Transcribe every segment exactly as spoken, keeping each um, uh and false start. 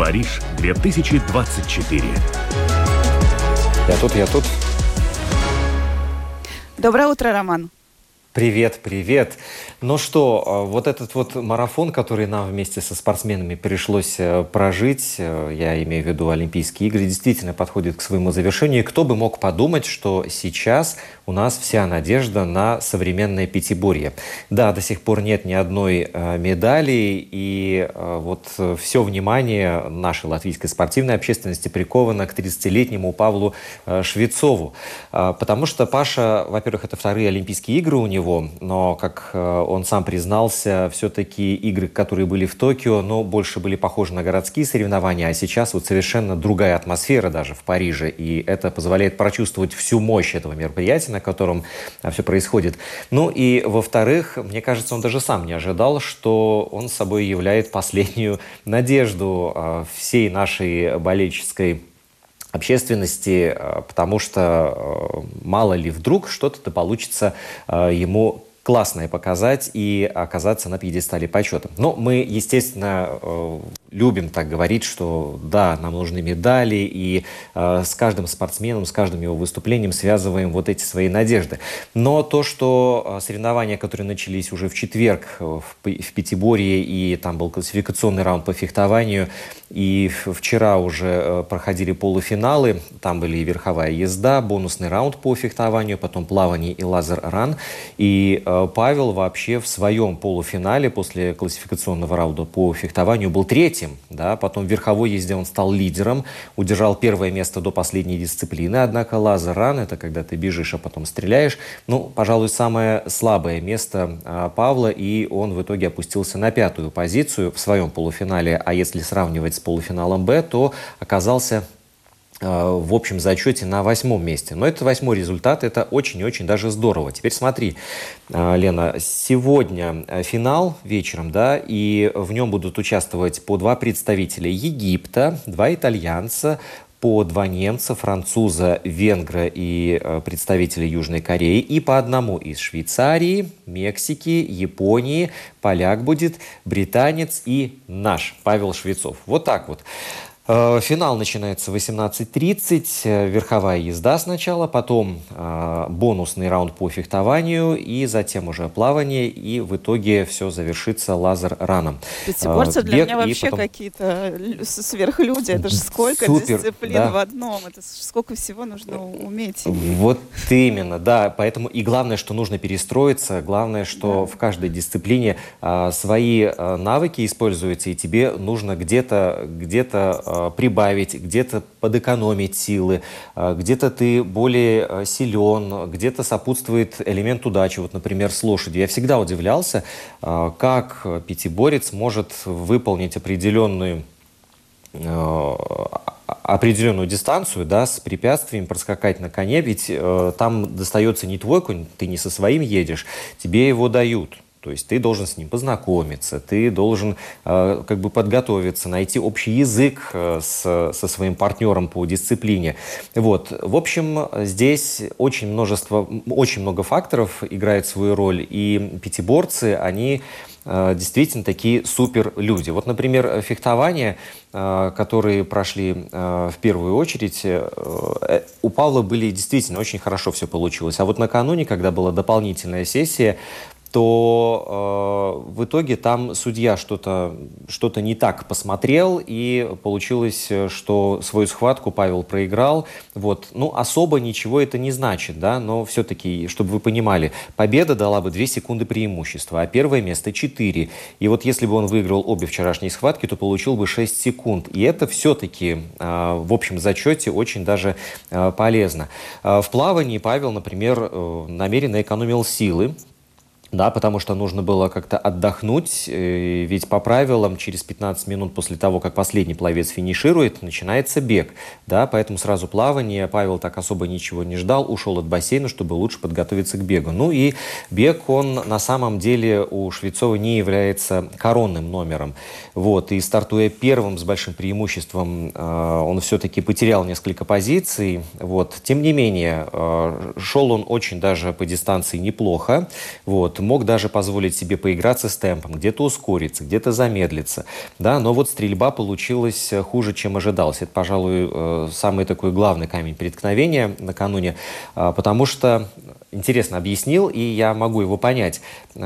Париж две тысячи двадцать четыре. Я тут, я тут. Доброе утро, Роман. Привет, привет. Ну что, вот этот вот марафон, который нам вместе со спортсменами пришлось прожить, я имею в виду Олимпийские игры, действительно подходит к своему завершению. И кто бы мог подумать, что сейчас у нас вся надежда на современное пятиборье. Да, до сих пор нет ни одной медали, и вот все внимание нашей латвийской спортивной общественности приковано к тридцатилетнему Павлу Швецову. Потому что Паша, во-первых, это вторые Олимпийские игры у него, но, как он сам признался, все-таки игры, которые были в Токио, но больше были похожи на городские соревнования, а сейчас вот совершенно другая атмосфера даже в Париже, и это позволяет прочувствовать всю мощь этого мероприятия, на котором все происходит. Ну и, во-вторых, мне кажется, он даже сам не ожидал, что он собой являет последнюю надежду всей нашей болельческой общественности, потому что мало ли вдруг что-то получится ему классное показать и оказаться на пьедестале почета. Но мы, естественно, любим так говорить, что да, нам нужны медали, и э, с каждым спортсменом, с каждым его выступлением связываем вот эти свои надежды. Но то, что соревнования, которые начались уже в четверг в, в пятиборье, и там был классификационный раунд по фехтованию, и вчера уже проходили полуфиналы, там были и верховая езда, бонусный раунд по фехтованию, потом плавание и лазер-ран, и э, Павел вообще в своем полуфинале после классификационного раунда по фехтованию был третьим. Да, потом в верховой езде он стал лидером, удержал первое место до последней дисциплины. Однако лазер-ран — это когда ты бежишь, а потом стреляешь. Ну, пожалуй, самое слабое место а, Павла, и он в итоге опустился на пятую позицию в своем полуфинале. А если сравнивать с полуфиналом Б, то оказался в общем зачете на восьмом месте. Но это восьмой результат, это очень-очень даже здорово. Теперь смотри, Лена, сегодня финал вечером, да, и в нем будут участвовать по два представителя Египта, два итальянца, по два немца, француза, венгра и представителя Южной Кореи, и по одному из Швейцарии, Мексики, Японии, поляк будет, британец и наш Павел Швецов. Вот так вот. Финал начинается в восемнадцать тридцать, верховая езда сначала, потом э, бонусный раунд по фехтованию, и затем уже плавание, и в итоге все завершится лазер-раном. Пятиборцы э, для меня вообще потом... какие-то сверхлюди, это же сколько Супер, дисциплин да. в одном, это сколько всего нужно уметь. Вот именно, да, поэтому и главное, что нужно перестроиться, главное, что да. в каждой дисциплине э, свои э, навыки используются, и тебе нужно где-то, где-то прибавить, где-то подэкономить силы, где-то ты более силен, где-то сопутствует элемент удачи. Вот, например, с лошадью. Я всегда удивлялся, как пятиборец может выполнить определенную, определенную дистанцию, да, с препятствиями, проскакать на коне, ведь там достается не твой конь, ты не со своим едешь, тебе его дают. То есть ты должен с ним познакомиться, ты должен э, как бы подготовиться, найти общий язык э, с, со своим партнером по дисциплине. Вот. В общем, здесь очень, множество, очень много факторов играет свою роль, и пятиборцы, они э, действительно такие суперлюди. Вот, например, фехтование, э, которые прошли э, в первую очередь, э, у Павла были действительно очень хорошо все получилось. А вот накануне, когда была дополнительная сессия, то э, в итоге там судья что-то, что-то не так посмотрел, и получилось, что свою схватку Павел проиграл. Вот. Ну, особо ничего это не значит, да, но все-таки, чтобы вы понимали, победа дала бы две секунды преимущества, а первое место четыре. И вот если бы он выиграл обе вчерашние схватки, то получил бы шесть секунд. И это все-таки э, в общем зачете очень даже э, полезно. Э, в плавании Павел, например, э, намеренно экономил силы. Да, потому что нужно было как-то отдохнуть, ведь по правилам через пятнадцать минут после того, как последний пловец финиширует, начинается бег. Да, поэтому сразу плавание. Павел так особо ничего не ждал, ушел от бассейна, чтобы лучше подготовиться к бегу. Ну и бег, он на самом деле у Швецова не является коронным номером. Вот, и стартуя первым с большим преимуществом, он все-таки потерял несколько позиций. Вот. Тем не менее, шел он очень даже по дистанции неплохо. Вот. мог даже позволить себе поиграться с темпом, где-то ускориться, где-то замедлиться. Да? Но вот стрельба получилась хуже, чем ожидалось. Это, пожалуй, самый такой главный камень преткновения накануне, потому что, интересно объяснил, и я могу его понять.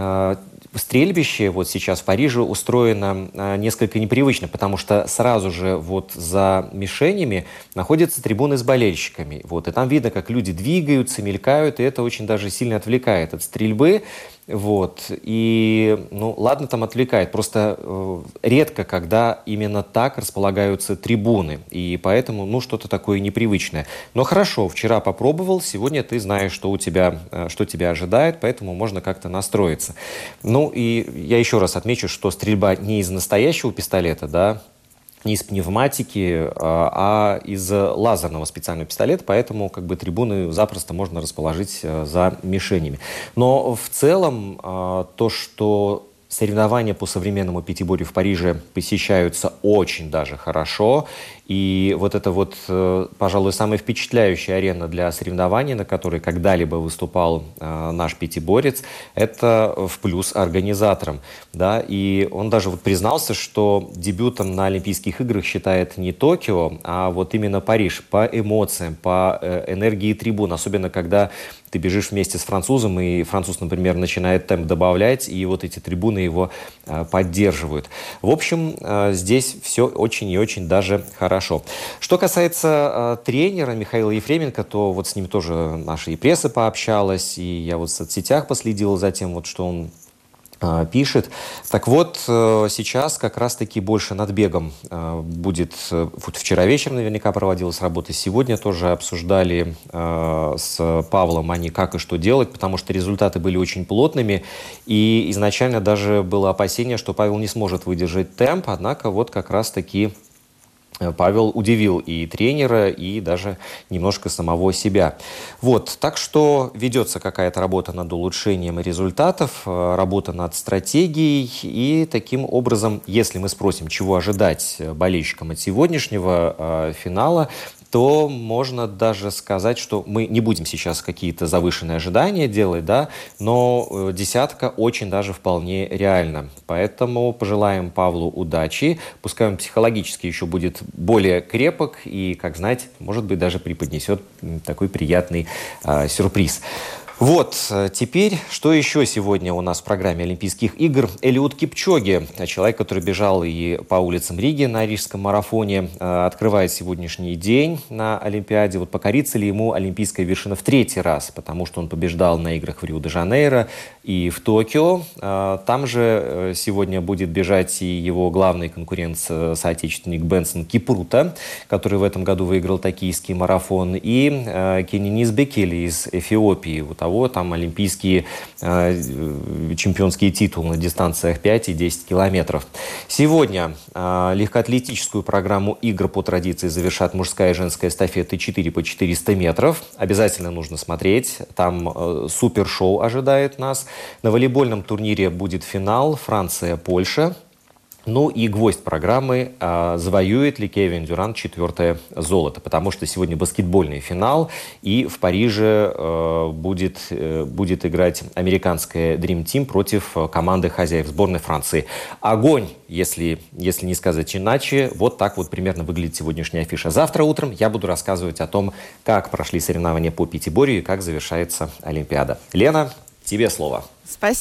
Стрельбище вот сейчас в Париже устроено а, несколько непривычно, потому что сразу же вот за мишенями находятся трибуны с болельщиками. Вот, и там видно, как люди двигаются, мелькают, и это очень даже сильно отвлекает от стрельбы. Вот, и, ну, ладно, там отвлекает, просто э, редко, когда именно так располагаются трибуны, и поэтому, ну, что-то такое непривычное. Но хорошо, вчера попробовал, сегодня ты знаешь, что у тебя, э, что тебя ожидает, поэтому можно как-то настроиться. Ну, и я еще раз отмечу, что стрельба не из настоящего пистолета, да, не из пневматики, а из лазерного специального пистолета, поэтому как бы трибуны запросто можно расположить за мишенями. Но в целом то, что соревнования по современному пятиборью в Париже посещаются очень даже хорошо. И вот это вот, пожалуй, самая впечатляющая арена для соревнований, на которой когда-либо выступал э, наш пятиборец, это в плюс организаторам. Да? И он даже вот признался, что дебютом на Олимпийских играх считает не Токио, а вот именно Париж по эмоциям, по э, энергии трибун. Особенно, когда ты бежишь вместе с французом, и француз, например, начинает темп добавлять, и вот эти трибуны его э, поддерживают. В общем, э, здесь все очень и очень даже хорошо. Хорошо. Что касается э, тренера Михаила Ефременко, то вот с ним тоже наша и пресса пообщалась, и я вот в соцсетях последил за тем, вот, что он э, пишет. Так вот, э, сейчас как раз-таки больше над бегом э, будет... Э, вот вчера вечером наверняка проводилась работа, сегодня тоже обсуждали э, с Павлом они как и что делать, потому что результаты были очень плотными, и изначально даже было опасение, что Павел не сможет выдержать темп, однако вот как раз-таки... Павел удивил и тренера, и даже немножко самого себя. Вот, так что ведется какая-то работа над улучшением результатов, работа над стратегией, и таким образом, если мы спросим, чего ожидать болельщикам от сегодняшнего э, финала, то можно даже сказать, что мы не будем сейчас какие-то завышенные ожидания делать, да, но десятка очень даже вполне реально. Поэтому пожелаем Павлу удачи, пускай он психологически еще будет более крепок и, как знать, может быть, даже преподнесет такой приятный э, сюрприз. Вот, теперь, что еще сегодня у нас в программе Олимпийских игр? Элиуд Кипчоги, человек, который бежал и по улицам Риги на рижском марафоне, открывает сегодняшний день на Олимпиаде. Вот покорится ли ему олимпийская вершина в третий раз, потому что он побеждал на играх в Рио-де-Жанейро и в Токио. Там же сегодня будет бежать и его главный конкурент, соотечественник Бенсон Кипруто, который в этом году выиграл токийский марафон, и Кенинис Бекели из Эфиопии. Вот там олимпийские э, чемпионские титулы на дистанциях пять и десять километров. Сегодня э, легкоатлетическую программу игр по традиции завершат мужская и женская эстафеты четыре по четыреста метров. Обязательно нужно смотреть. Там э, супершоу ожидает нас. На волейбольном турнире будет финал Франция-Польша. Ну и гвоздь программы а, завоюет ли Кевин Дюрант четвертое золото, потому что сегодня баскетбольный финал, и в Париже а, будет, а, будет играть американская Dream Team против команды хозяев сборной Франции. Огонь, если, если не сказать иначе. Вот так вот примерно выглядит сегодняшняя афиша. Завтра утром я буду рассказывать о том, как прошли соревнования по пятиборью и как завершается Олимпиада. Лена, тебе слово. Спасибо.